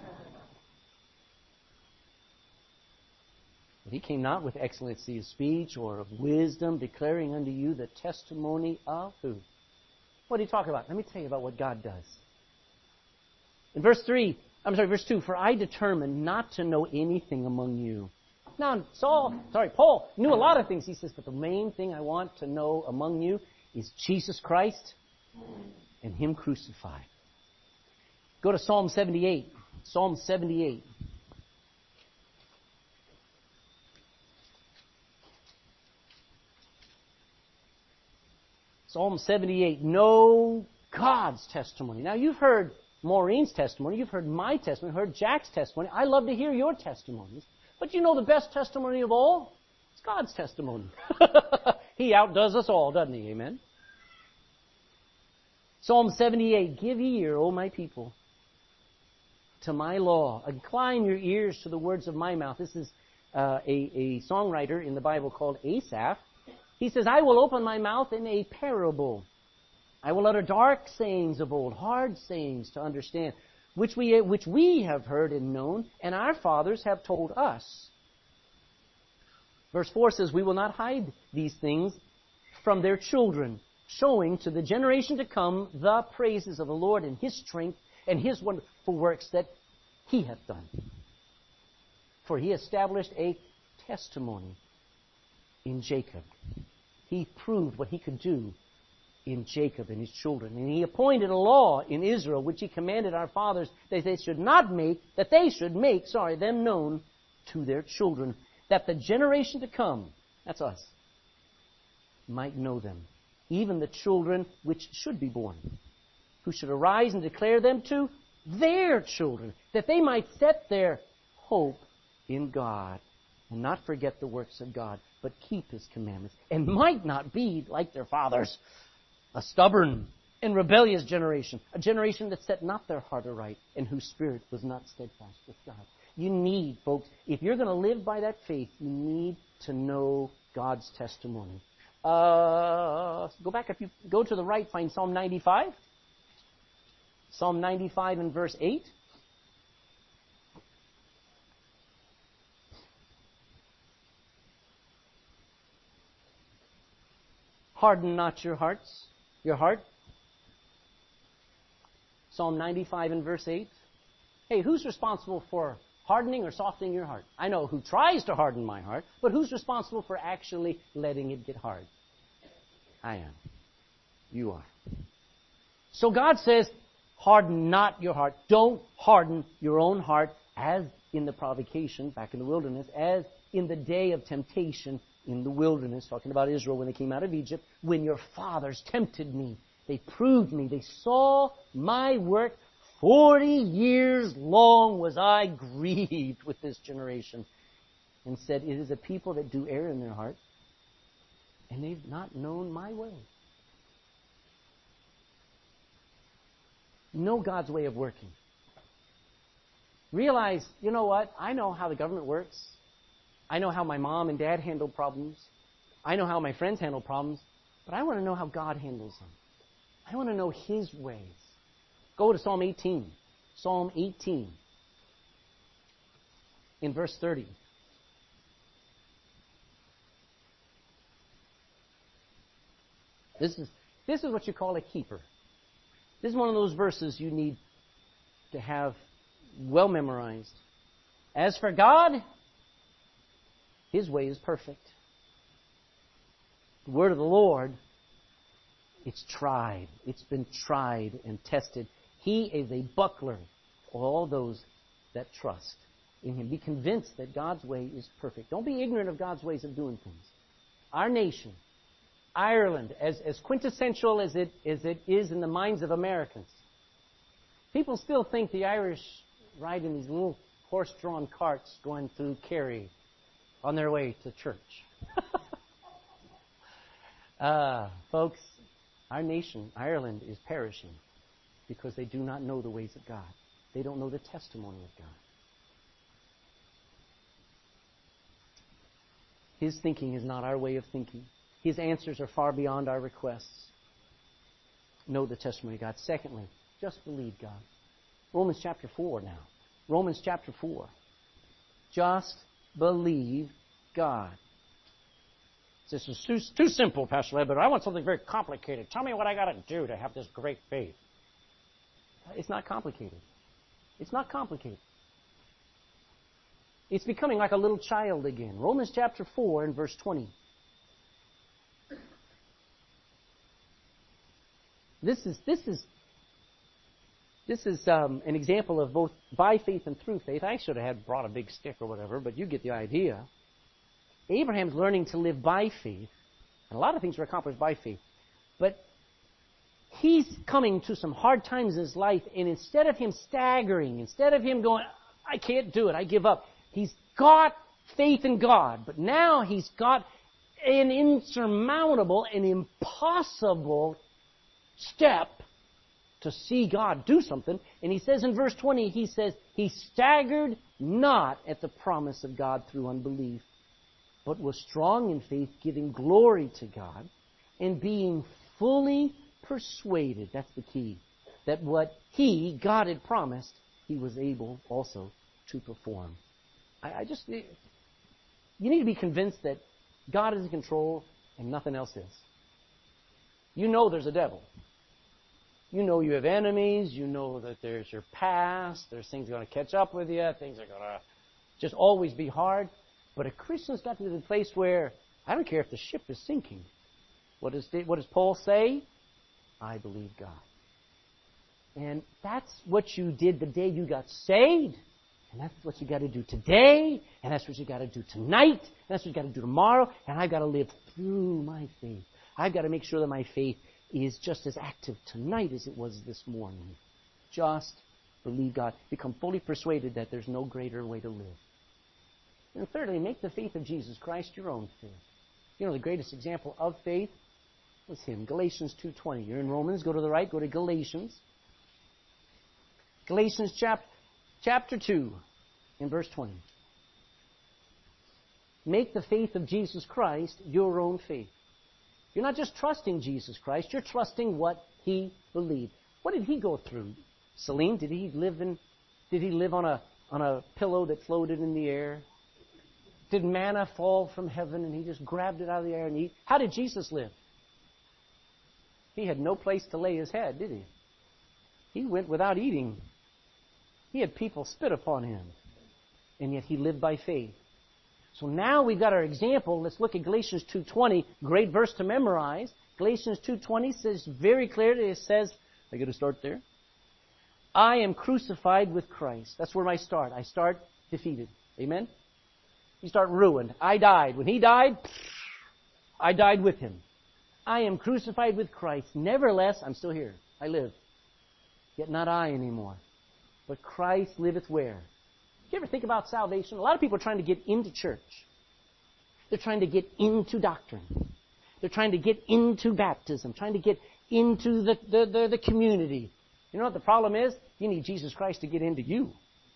Speaker 1: But he came not with excellency of speech or of wisdom, declaring unto you the testimony of who? What did he talk about? Let me tell you about what God does. In verse 2, "For I determined not to know anything among you." Now, Paul knew a lot of things. He says, but the main thing I want to know among you is Jesus Christ and Him crucified. Go to Psalm 78. Psalm 78. Psalm 78. Know God's testimony. Now, you've heard Maureen's testimony. You've heard my testimony. You've heard Jack's testimony. I love to hear your testimonies. But you know the best testimony of all? It's God's testimony. He outdoes us all, doesn't He? Amen? Psalm 78. "Give ear, O my people, to my law. Incline your ears to the words of my mouth." This is a songwriter in the Bible called Asaph. He says, "I will open my mouth in a parable. I will utter dark sayings of old, hard sayings to understand, which we have heard and known, and our fathers have told us." Verse 4 says, "We will not hide these things from their children, showing to the generation to come the praises of the Lord and His strength and His wonderful works that He hath done. For He established a testimony in Jacob." He proved what He could do in Jacob and his children. "And He appointed a law in Israel, which He commanded our fathers that they should make them known to their children, that the generation to come," that's us, "might know them, even the children which should be born, who should arise and declare them to their children, that they might set their hope in God, and not forget the works of God, but keep His commandments, and might not be like their fathers, a stubborn and rebellious generation, a generation that set not their heart aright, and whose spirit was not steadfast with God." You need, folks, if you're going to live by that faith, you need to know God's testimony. Go back, if you go to the right, find Psalm 95. Psalm 95 and verse 8. "Harden not your heart. Psalm 95 and verse 8. Hey, who's responsible for hardening or softening your heart? I know who tries to harden my heart, but who's responsible for actually letting it get hard? I am. You are. So God says, harden not your heart. Don't harden your own heart as in the provocation back in the wilderness, as in the day of temptation in the wilderness, talking about Israel when they came out of Egypt, when your fathers tempted me. They proved me. They saw my work. 40 years long was I grieved with this generation, and said, it is a people that do err in their heart, and they've not known my way. Know God's way of working. Realize, you know what? I know how the government works. I know how my mom and dad handle problems. I know how my friends handle problems. But I want to know how God handles them. I want to know His ways. Go to Psalm 18. Psalm 18. In verse 30. This is what you call a keeper. This is one of those verses you need to have well memorized. As for God, His way is perfect. The word of the Lord, it's tried. It's been tried and tested. He is a buckler for all those that trust in Him. Be convinced that God's way is perfect. Don't be ignorant of God's ways of doing things. Our nation, Ireland, as quintessential as it is in the minds of Americans, people still think the Irish ride in these little horse-drawn carts going through Kerry on their way to church. Folks, our nation, Ireland, is perishing because they do not know the ways of God. They don't know the testimony of God. His thinking is not our way of thinking. His answers are far beyond our requests. Know the testimony of God. Secondly, just believe God. Romans chapter 4 now. Romans chapter 4. Just believe God. This is too simple, Pastor Ed, but I want something very complicated. Tell me what I got to do to have this great faith. It's not complicated. It's not complicated. It's becoming like a little child again. Romans chapter 4 and verse 20. This is an example of both by faith and through faith. I should have brought a big stick or whatever, but you get the idea. Abraham's learning to live by faith, and a lot of things are accomplished by faith. But he's coming to some hard times in his life, and instead of him staggering, instead of him going, I can't do it, I give up, he's got faith in God. But now he's got an insurmountable and impossible step to see God do something. And he says in verse 20, he says, he staggered not at the promise of God through unbelief, but was strong in faith, giving glory to God, and being fully persuaded, that's the key, that what God had promised, he was able also to perform. You need to be convinced that God is in control and nothing else is. You know there's a devil. You know you have enemies. You know that there's your past. There's things going to catch up with you. Things are going to just always be hard. But a Christian's got to be to the place where, I don't care if the ship is sinking. What does Paul say? I believe God. And that's what you did the day you got saved. And that's what you got to do today. And that's what you got to do tonight. And that's what you got to do tomorrow. And I've got to live through my faith. I've got to make sure that my faith is just as active tonight as it was this morning. Just believe God. Become fully persuaded that there's no greater way to live. And thirdly, make the faith of Jesus Christ your own faith. You know, the greatest example of faith was him. Galatians 2:20. You're in Romans. Go to the right. Go to Galatians. Galatians chapter 2 in verse 20. Make the faith of Jesus Christ your own faith. You're not just trusting Jesus Christ. You're trusting what he believed. What did he go through? Celine, did he live on a pillow that floated in the air? Did manna fall from heaven and he just grabbed it out of the air and ate? How did Jesus live? He had no place to lay his head, did he? He went without eating. He had people spit upon him. And yet he lived by faith. So now we've got our example. Let's look at Galatians 2:20. Great verse to memorize. Galatians 2:20 says very clearly, it says, I got to start there. I am crucified with Christ. That's where I start. I start defeated. Amen? You start ruined. I died. When he died, I died with him. I am crucified with Christ. Nevertheless, I'm still here. I live. Yet not I anymore. But Christ liveth where? Do you ever think about salvation? A lot of people are trying to get into church. They're trying to get into doctrine. They're trying to get into baptism. Trying to get into the community. You know what the problem is? You need Jesus Christ to get into you.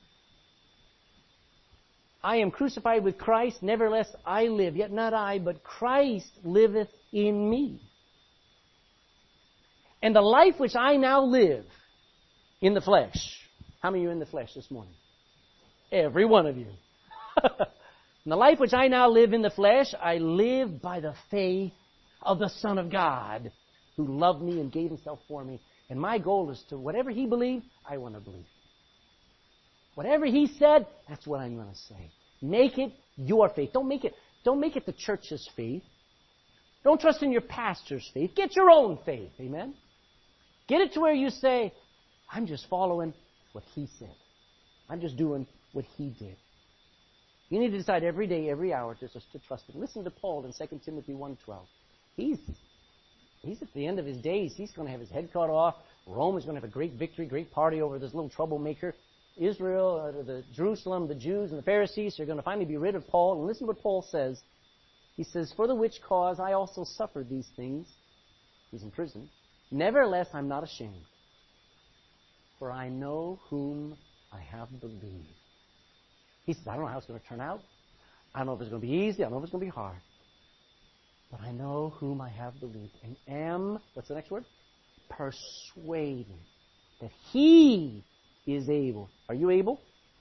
Speaker 1: I am crucified with Christ, nevertheless I live, yet not I, but Christ liveth in me. And the life which I now live in the flesh. How many of you are in the flesh this morning? Every one of you. And the life which I now live in the flesh, I live by the faith of the Son of God, who loved me and gave himself for me. And my goal is to, whatever he believed, I want to believe. Whatever he said, that's what I'm going to say. Make it your faith. Don't make it the church's faith. Don't trust in your pastor's faith. Get your own faith. Amen? Get it to where you say, I'm just following what he said. I'm just doing what he did. You need to decide every day, every hour, just to trust him. Listen to Paul in 2 Timothy 1:12. He's at the end of his days. He's going to have his head cut off. Rome is going to have a great victory, great party over this little troublemaker. Israel, the Jerusalem, the Jews, and the Pharisees are going to finally be rid of Paul. And listen to what Paul says. He says, "For the which cause I also suffered these things." He's in prison. "Nevertheless, I'm not ashamed. For I know whom I have believed." He says, "I don't know how it's going to turn out. I don't know if it's going to be easy. I don't know if it's going to be hard. But I know whom I have believed and am," what's the next word? "Persuaded that He is able." Are you able?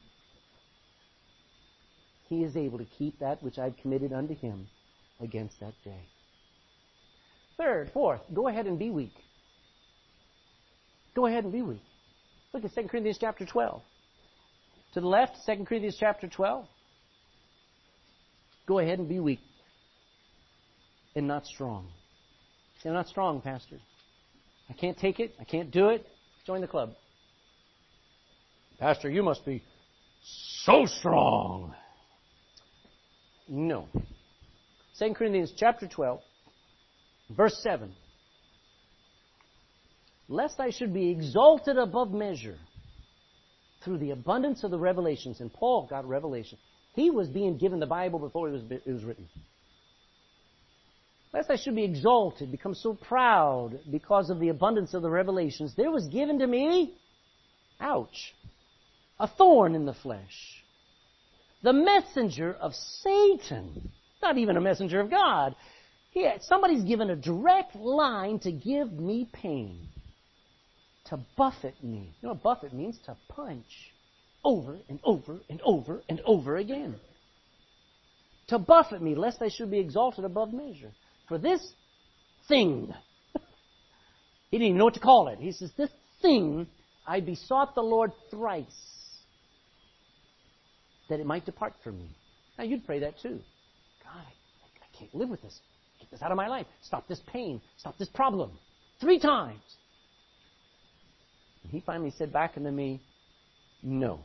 Speaker 1: He is able to keep that which I've committed unto Him against that day. Fourth, go ahead and be weak. Go ahead and be weak. Look at 2 Corinthians chapter 12. To the left, 2 Corinthians chapter 12. Go ahead and be weak and not strong. Say, "I'm not strong, Pastor. I can't take it. I can't do it." Join the club. "Pastor, you must be so strong." No. 2 Corinthians chapter 12, verse 7. "Lest I should be exalted above measure through the abundance of the revelations." And Paul got revelation. He was being given the Bible before it was written. "Lest I should be exalted, become so proud because of the abundance of the revelations, there was given to me," ouch, "a thorn in the flesh, the messenger of Satan." Not even a messenger of God. Somebody's given a direct line to give me pain, to buffet me. You know what buffet means? To punch over and over and over and over again. To buffet me, lest I should be exalted above measure. "For this thing," he didn't even know what to call it. He says, "This thing I besought the Lord thrice, that it might depart from me." Now you'd pray that too. "God, I can't live with this. Get this out of my life. Stop this pain. Stop this problem." 3 times. And He finally said back unto me, "No.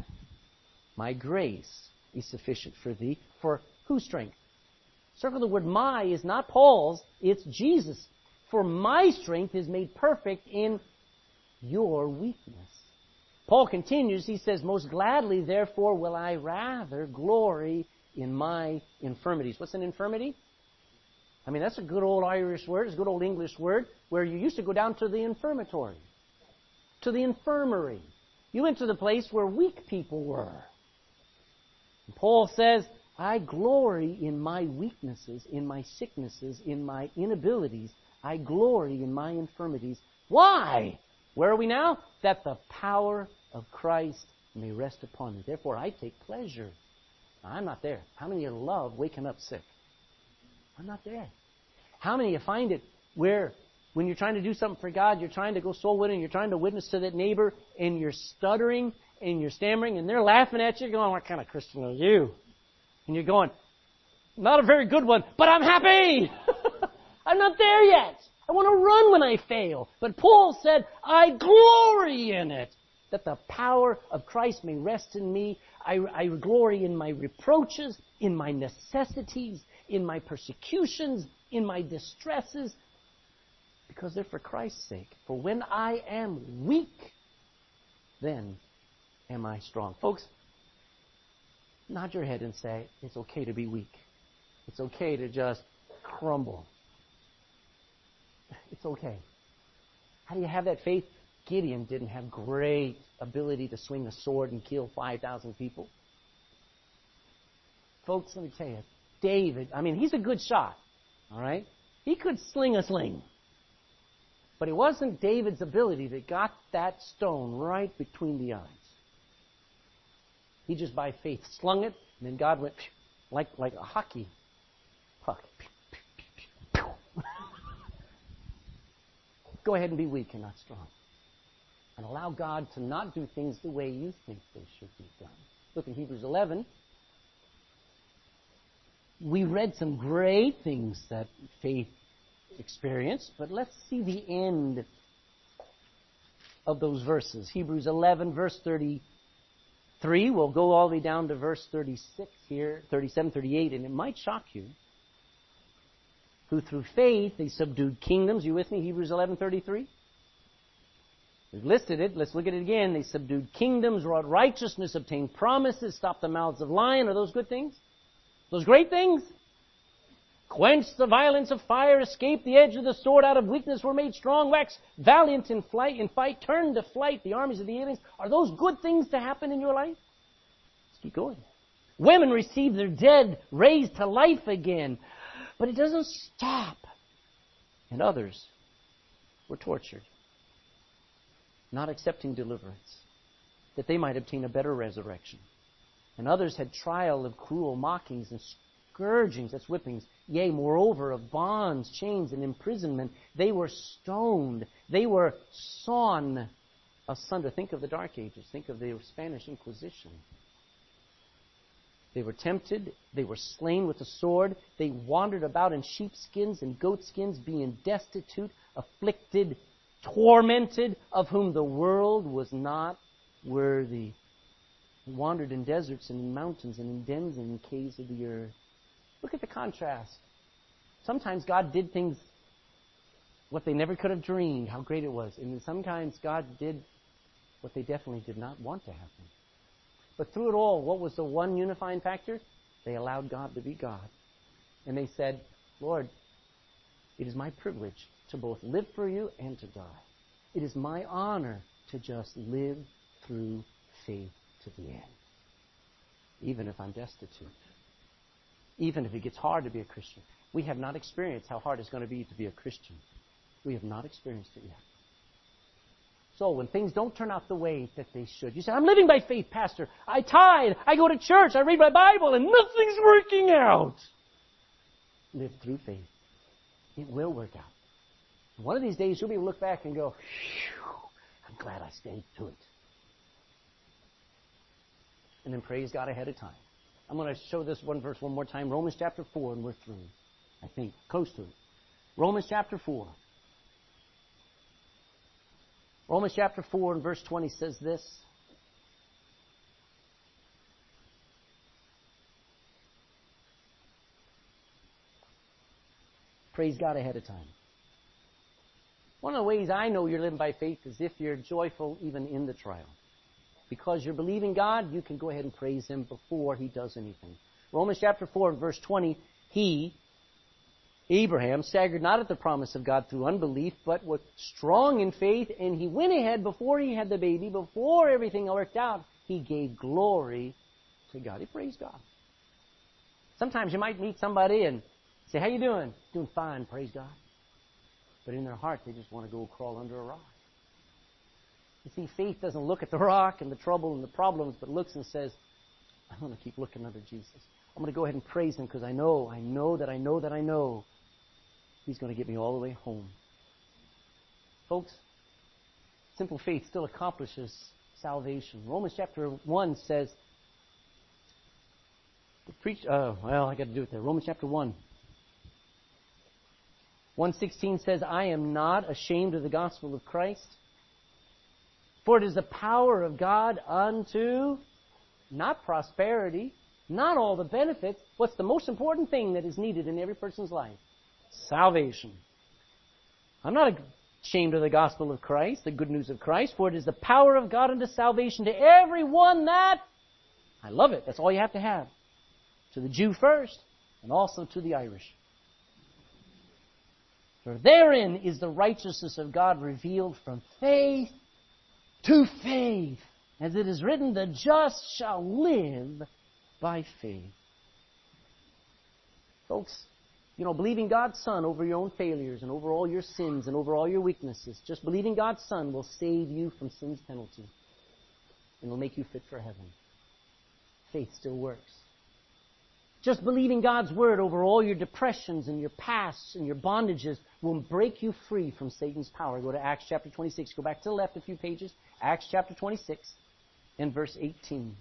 Speaker 1: My grace is sufficient for thee." For whose strength? Circle the word "my" is not Paul's, it's Jesus. "For my strength is made perfect in your weakness." Paul continues, he says, "Most gladly, therefore, will I rather glory in my infirmities." What's an infirmity? I mean, that's a good old Irish word. It's a good old English word where you used to go down to the infirmatory, to the infirmary. You went to the place where weak people were. And Paul says, "I glory in my weaknesses, in my sicknesses, in my inabilities. I glory in my infirmities." Why? Where are we now? "That the power of Christ may rest upon me. Therefore, I take pleasure." Now, I'm not there. How many of you love waking up sick? I'm not there. How many of you find it where when you're trying to do something for God, you're trying to go soul winning, you're trying to witness to that neighbor, and you're stuttering and you're stammering, and they're laughing at you, going, "What kind of Christian are you?" And you're going, "Not a very good one, but I'm happy." I'm not there yet. I want to run when I fail. But Paul said, "I glory in it, that the power of Christ may rest in me." I glory in my reproaches, in my necessities, in my persecutions, in my distresses, because they're for Christ's sake. "For when I am weak, then am I strong." Folks, nod your head and say, it's okay to be weak. It's okay to just crumble. It's okay. How do you have that faith? Gideon didn't have great ability to swing a sword and kill 5,000 people. Folks, let me tell you, David, he's a good shot. All right? He could sling a sling. But it wasn't David's ability that got that stone right between the eyes. He just by faith slung it, and then God went like a hockey puck. Go ahead and be weak and not strong. And allow God to not do things the way you think they should be done. Look in Hebrews 11. We read some great things that faith experienced, but let's see the end of those verses. Hebrews 11, verse 33. We'll go all the way down to verse 36 here, 37, 38, and it might shock you. Who through faith they subdued kingdoms. You with me? Hebrews 11:33. We've listed it. Let's look at it again. They subdued kingdoms, wrought righteousness, obtained promises, stopped the mouths of lions. Are those good things? Those great things? Quenched the violence of fire, escaped the edge of the sword, out of weakness were made strong, waxed valiant in fight, turned to flight the armies of the aliens. Are those good things to happen in your life? Let's keep going. Women received their dead raised to life again. But it doesn't stop. And others were tortured, not accepting deliverance, that they might obtain a better resurrection. And others had trial of cruel mockings and scourgings, that's whippings, yea, moreover, of bonds, chains, and imprisonment. They were stoned. They were sawn asunder. Think of the Dark Ages. Think of the Spanish Inquisition. They were tempted. They were slain with the sword. They wandered about in sheepskins and goatskins, being destitute, afflicted, tormented, of whom the world was not worthy. They wandered in deserts and in mountains and in dens and in caves of the earth. Look at the contrast. Sometimes God did things what they never could have dreamed, how great it was. And sometimes God did what they definitely did not want to happen. But through it all, what was the one unifying factor? They allowed God to be God. And they said, Lord, it is my privilege to both live for you and to die. It is my honor to just live through faith to the end. Even if I'm destitute. Even if it gets hard to be a Christian. We have not experienced how hard it's going to be be a Christian. We have not experienced it yet. So when things don't turn out the way that they should, you say, I'm living by faith, Pastor. I tithe, I go to church, I read my Bible, and nothing's working out. Live through faith. It will work out. One of these days you'll be able to look back and go, I'm glad I stayed to it. And then praise God ahead of time. I'm going to show this one verse one more time. Romans chapter 4, and we're through. I think, close to it. Romans chapter 4. Romans chapter 4 and verse 20 says this. Praise God ahead of time. One of the ways I know you're living by faith is if you're joyful even in the trial. Because you're believing God, you can go ahead and praise Him before He does anything. Romans chapter 4 verse 20, He, Abraham, staggered not at the promise of God through unbelief, but was strong in faith, and he went ahead before he had the baby, before everything worked out. He gave glory to God. He praised God. Sometimes you might meet somebody and say, how you doing? Doing fine, praise God. But in their heart, they just want to go crawl under a rock. You see, faith doesn't look at the rock and the trouble and the problems, but looks and says, I'm going to keep looking under Jesus. I'm going to go ahead and praise Him because I know He's going to get me all the way home. Folks, simple faith still accomplishes salvation. Romans chapter 1 says, I got to do it there. Romans chapter 1. 1:16 says, I am not ashamed of the gospel of Christ, for it is the power of God unto, not prosperity, not all the benefits. What's the most important thing that is needed in every person's life? Salvation. I'm not ashamed of the gospel of Christ, the good news of Christ, for it is the power of God unto salvation to everyone that, I love it, that's all you have to have. To the Jew first, and also to the Irish. For therein is the righteousness of God revealed from faith to faith. As it is written, the just shall live by faith. Folks, believing God's Son over your own failures and over all your sins and over all your weaknesses, just believing God's Son will save you from sin's penalty and will make you fit for heaven. Faith still works. Just believing God's Word over all your depressions and your pasts and your bondages will break you free from Satan's power. Go to Acts chapter 26. Go back to the left a few pages. Acts chapter 26 and verse 18.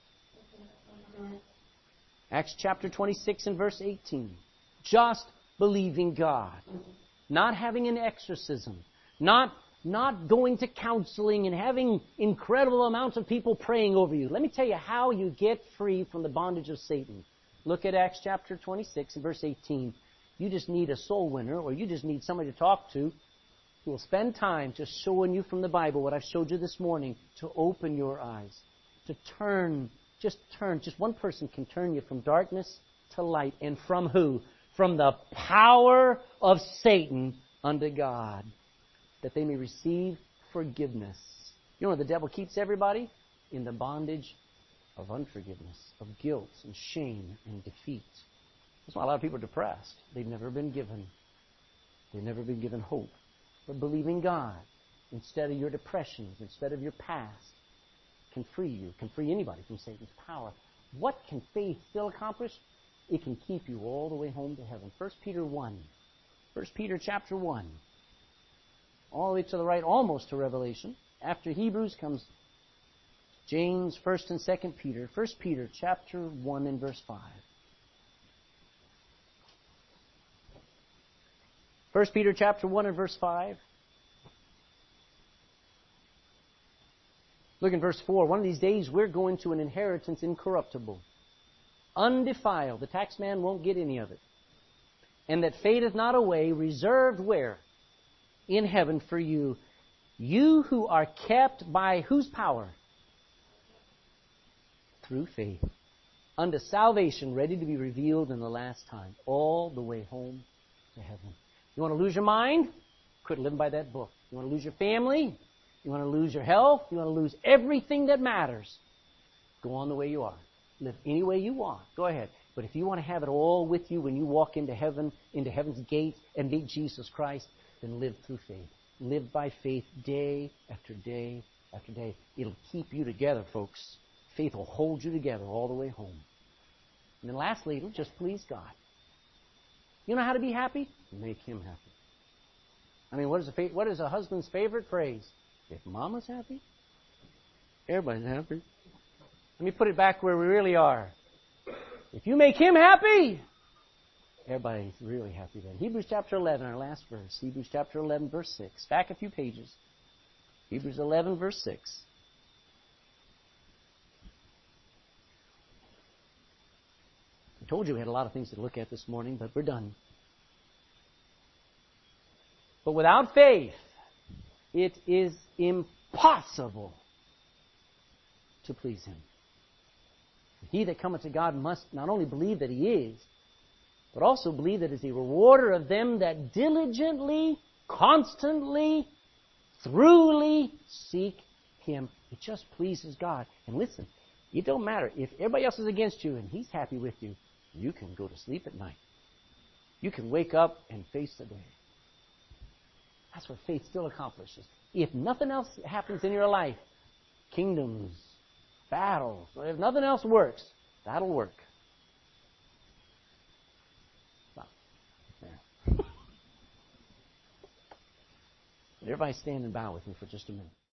Speaker 1: Acts chapter 26 and verse 18. Just believing God. Not having an exorcism. Not going to counseling and having incredible amounts of people praying over you. Let me tell you how you get free from the bondage of Satan. Look at Acts chapter 26 and verse 18. You just need a soul winner, or you just need somebody to talk to. who will spend time just showing you from the Bible what I've showed you this morning to open your eyes, to turn. Just one person can turn you from darkness to light. And from who? From the power of Satan unto God, that they may receive forgiveness. You know where the devil keeps everybody? In the bondage of unforgiveness, of guilt and shame and defeat. That's why a lot of people are depressed. They've never been given hope. But believing God, instead of your depressions, instead of your past, can free you, can free anybody from Satan's power. What can faith still accomplish? It can keep you all the way home to heaven. 1 Peter 1. 1 Peter chapter 1. All the way to the right, almost to Revelation. After Hebrews comes James, 1st and 2nd Peter. 1 Peter chapter 1 and verse 5. 1 Peter chapter 1 and verse 5. Look in verse 4. One of these days we're going to an inheritance incorruptible, undefiled. The tax man won't get any of it. And that fadeth not away, reserved where? In heaven for you. You who are kept by whose power? Through faith. Unto salvation, ready to be revealed in the last time. All the way home to heaven. You want to lose your mind? Quit living by that book. You want to lose your family? You want to lose your health? You want to lose everything that matters? Go on the way you are. Live any way you want. Go ahead. But if you want to have it all with you when you walk into heaven, into heaven's gate, and meet Jesus Christ, then live through faith. Live by faith day after day after day. It'll keep you together, folks. Faith will hold you together all the way home. And then lastly, it'll just please God. You know how to be happy? Make Him happy. I mean, what is a husband's favorite phrase? If Mama's happy, everybody's happy. Let me put it back where we really are. If you make Him happy, everybody's really happy then. Hebrews chapter 11, our last verse. Hebrews chapter 11, verse 6. Back a few pages. Hebrews 11, verse 6. I told you we had a lot of things to look at this morning, but we're done. But without faith, it is impossible to please Him. He that cometh to God must not only believe that He is, but also believe that He is a rewarder of them that diligently, constantly, throughly seek Him. It just pleases God. And listen, it don't matter. If everybody else is against you and He's happy with you, you can go to sleep at night. You can wake up and face the day. That's what faith still accomplishes. If nothing else happens in your life, kingdoms, battles, if nothing else works, that'll work. Well, there. Everybody stand and bow with me for just a minute.